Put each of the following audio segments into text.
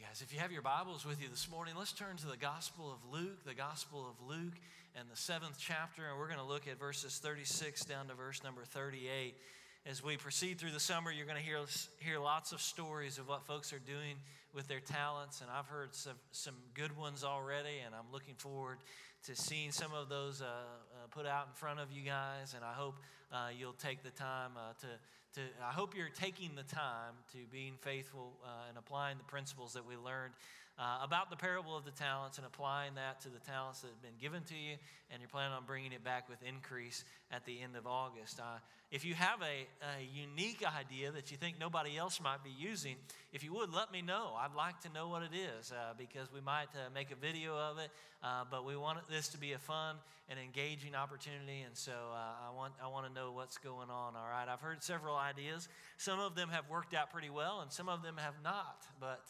guys. If you have your Bibles with you this morning, let's turn to the Gospel of Luke and the 7th chapter, and we're going to look at verses 36 down to verse number 38. As we proceed through the summer, you're going to hear lots of stories of what folks are doing with their talents, and I've heard some good ones already, and I'm looking forward to seeing some of those put out in front of you guys, and I hope you'll take the time I hope you're taking the time to being faithful and applying the principles that we learned about the parable of the talents and applying that to the talents that have been given to you, and you're planning on bringing it back with increase at the end of August. If you have a unique idea that you think nobody else might be using, if you would, let me know. I'd like to know what it is because we might make a video of it, but we want this to be a fun and engaging opportunity, and so I want to know what's going on, all right? I've heard several ideas. Some of them have worked out pretty well, and some of them have not, but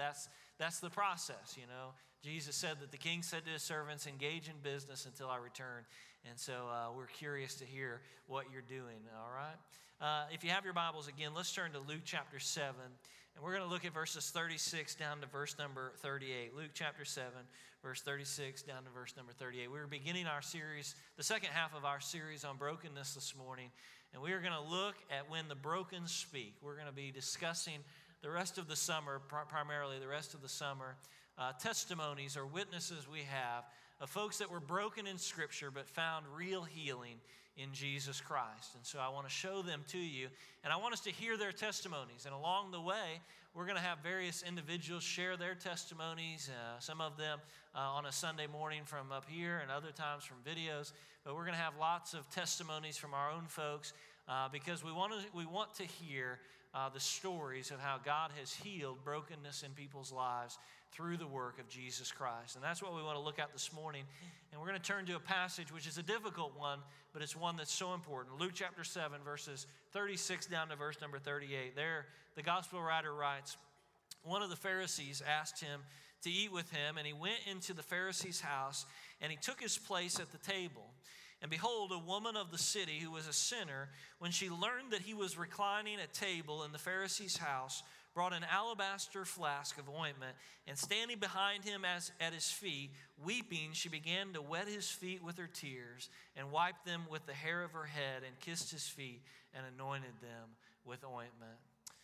that's the process, you know. Jesus said that the king said to his servants, engage in business until I return. And so we're curious to hear what you're doing, all right? If you have your Bibles again, let's turn to Luke chapter 7. And we're going to look at verses 36 down to verse number 38. Luke chapter 7, verse 36 down to verse number 38. We're beginning our series, the second half of our series on brokenness this morning. And we are going to look at when the broken speak. We're going to be discussing the rest of the summer, primarily the rest of the summer, testimonies or witnesses we have of folks that were broken in Scripture but found real healing in Jesus Christ. And so I want to show them to you, and I want us to hear their testimonies. And along the way, we're going to have various individuals share their testimonies, some of them on a Sunday morning from up here and other times from videos. But we're going to have lots of testimonies from our own folks because we want to hear the stories of how God has healed brokenness in people's lives through the work of Jesus Christ. And that's what we want to look at this morning. And we're going to turn to a passage which is a difficult one, but it's one that's so important. Luke chapter 7, verses 36 down to verse number 38. There, the gospel writer writes, one of the Pharisees asked him to eat with him, and he went into the Pharisee's house, and he took his place at the table. And behold, a woman of the city who was a sinner, when she learned that he was reclining at table in the Pharisee's house, brought an alabaster flask of ointment, and standing behind him at his feet, weeping, she began to wet his feet with her tears, and wiped them with the hair of her head, and kissed his feet, and anointed them with ointment.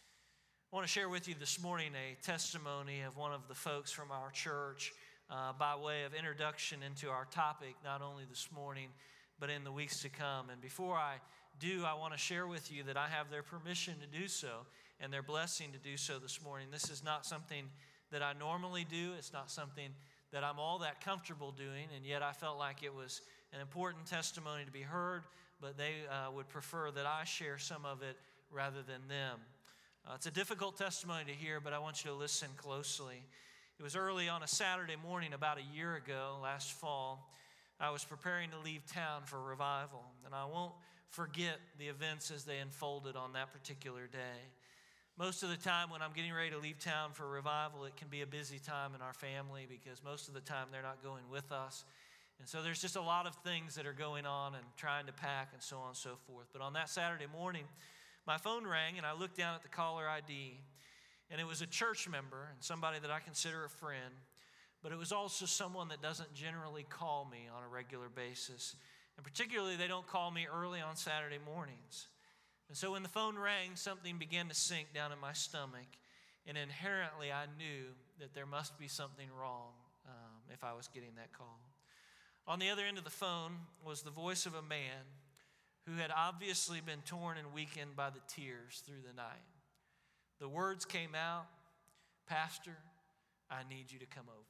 I want to share with you this morning a testimony of one of the folks from our church by way of introduction into our topic, not only this morning, but in the weeks to come. And before I do, I want to share with you that I have their permission to do so and their blessing to do so this morning. This is not something that I normally do. It's not something that I'm all that comfortable doing, and yet I felt like it was an important testimony to be heard, but they would prefer that I share some of it rather than them. It's a difficult testimony to hear, but I want you to listen closely. It was early on a Saturday morning about a year ago, last fall. I was preparing to leave town for revival, and I won't forget the events as they unfolded on that particular day. Most of the time when I'm getting ready to leave town for revival, it can be a busy time in our family because most of the time they're not going with us. And so there's just a lot of things that are going on and trying to pack and so on and so forth. But on that Saturday morning, my phone rang and I looked down at the caller ID, and it was a church member and somebody that I consider a friend. But it was also someone that doesn't generally call me on a regular basis. And particularly, they don't call me early on Saturday mornings. And so when the phone rang, something began to sink down in my stomach. And inherently, I knew that there must be something wrong if I was getting that call. On the other end of the phone was the voice of a man who had obviously been torn and weakened by the tears through the night. The words came out, "Pastor, I need you to come over."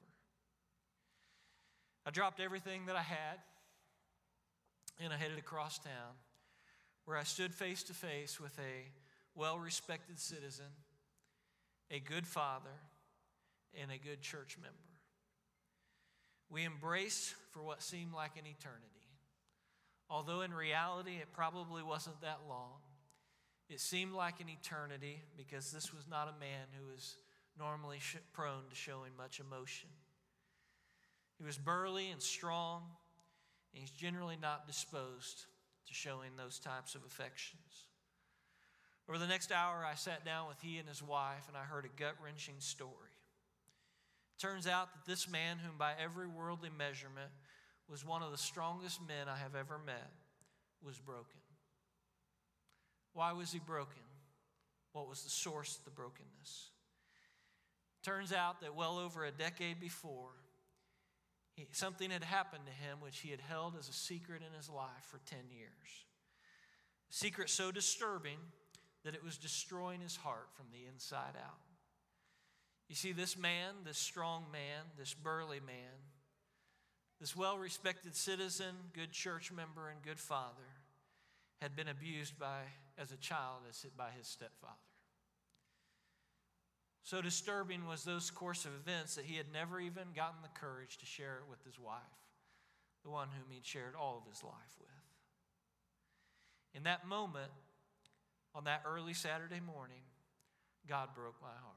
I dropped everything that I had, and I headed across town, where I stood face to face with a well-respected citizen, a good father, and a good church member. We embraced for what seemed like an eternity. Although in reality, it probably wasn't that long. It seemed like an eternity because this was not a man who was normally prone to showing much emotion. He was burly and strong, and he's generally not disposed to showing those types of affections. Over the next hour, I sat down with he and his wife, and I heard a gut-wrenching story. Turns out that this man, whom by every worldly measurement was one of the strongest men I have ever met, was broken. Why was he broken? What was the source of the brokenness? Turns out that well over a decade before, something had happened to him which he had held as a secret in his life for 10 years. A secret so disturbing that it was destroying his heart from the inside out. You see, this man, this strong man, this burly man, this well-respected citizen, good church member, and good father, had been abused as a child by his stepfather. So disturbing was those course of events that he had never even gotten the courage to share it with his wife, the one whom he'd shared all of his life with. In that moment, on that early Saturday morning, God broke my heart.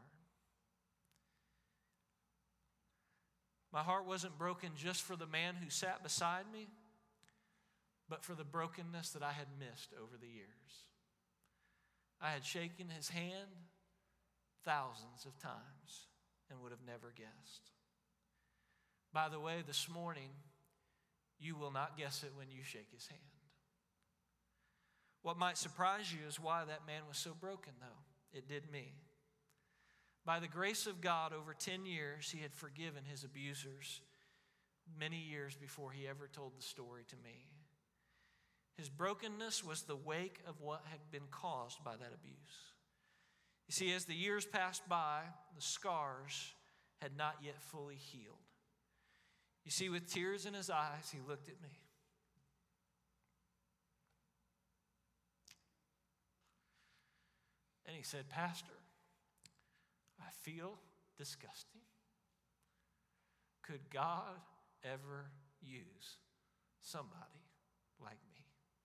My heart wasn't broken just for the man who sat beside me, but for the brokenness that I had missed over the years. I had shaken his hand thousands of times and would have never guessed. By the way, this morning, you will not guess it when you shake his hand. What might surprise you is why that man was so broken, though. It did me. By the grace of God, over 10 years, he had forgiven his abusers many years before he ever told the story to me. His brokenness was the wake of what had been caused by that abuse. You see, as the years passed by, the scars had not yet fully healed. You see, with tears in his eyes, he looked at me. And he said, "Pastor, I feel disgusting. Could God ever use somebody like me?"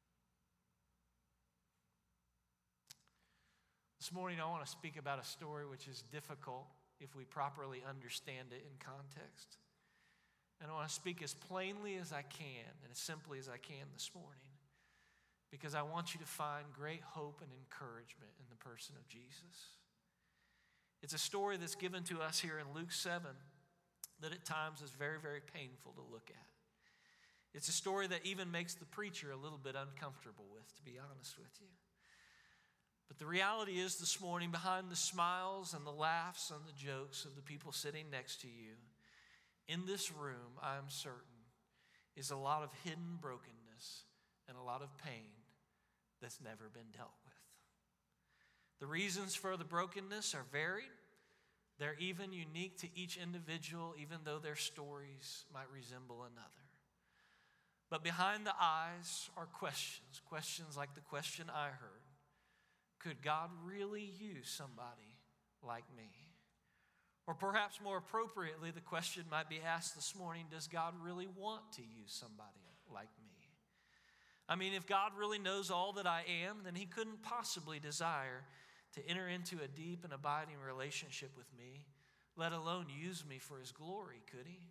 This morning, I want to speak about a story which is difficult if we properly understand it in context. And I want to speak as plainly as I can and as simply as I can this morning, because I want you to find great hope and encouragement in the person of Jesus. It's a story that's given to us here in Luke 7 that at times is very, very painful to look at. It's a story that even makes the preacher a little bit uncomfortable with, to be honest with you. But the reality is this morning, behind the smiles and the laughs and the jokes of the people sitting next to you, in this room, I am certain, is a lot of hidden brokenness and a lot of pain that's never been dealt with. The reasons for the brokenness are varied. They're even unique to each individual, even though their stories might resemble another. But behind the eyes are questions like the question I heard. Could God really use somebody like me? Or perhaps more appropriately, the question might be asked this morning, does God really want to use somebody like me? I mean, if God really knows all that I am, then he couldn't possibly desire to enter into a deep and abiding relationship with me, let alone use me for his glory, could he?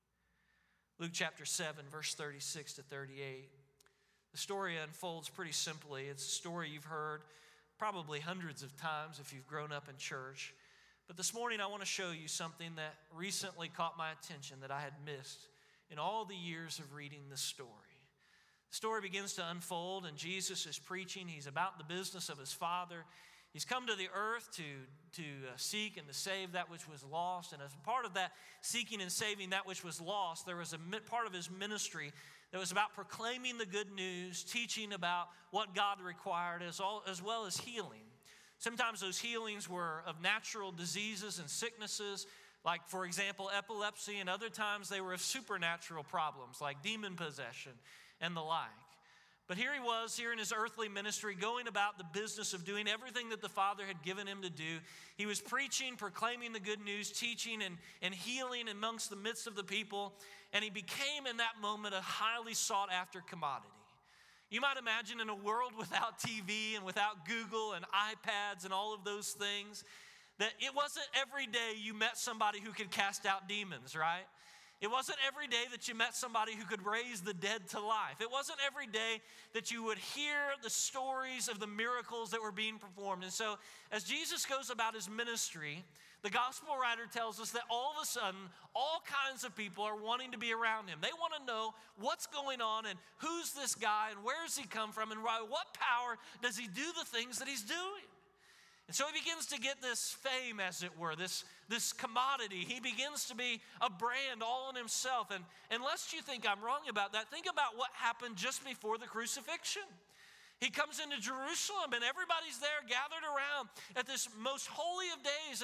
Luke chapter 7, verse 36 to 38. The story unfolds pretty simply. It's a story you've heard probably hundreds of times if you've grown up in church. But this morning I want to show you something that recently caught my attention that I had missed in all the years of reading this story. The story begins to unfold and Jesus is preaching. He's about the business of his Father. He's come to the earth to seek and to save that which was lost. And as part of that seeking and saving that which was lost, there was a part of his ministry that was about proclaiming the good news, teaching about what God required, as well as healing. Sometimes those healings were of natural diseases and sicknesses, like, for example, epilepsy, and other times they were of supernatural problems, like demon possession and the like. But here he was, here in his earthly ministry, going about the business of doing everything that the Father had given him to do. He was preaching, proclaiming the good news, teaching and healing amongst the midst of the people. And he became, in that moment, a highly sought-after commodity. You might imagine in a world without TV and without Google and iPads and all of those things, that it wasn't every day you met somebody who could cast out demons, right? It wasn't every day that you met somebody who could raise the dead to life. It wasn't every day that you would hear the stories of the miracles that were being performed. And so as Jesus goes about his ministry, the gospel writer tells us that all of a sudden, all kinds of people are wanting to be around him. They want to know what's going on and who's this guy and where does he come from and by what power does he do the things that he's doing. And so he begins to get this fame, as it were, this commodity. He begins to be a brand all in himself. And unless you think I'm wrong about that, think about what happened just before the crucifixion. He comes into Jerusalem and everybody's there gathered around at this most holy of days.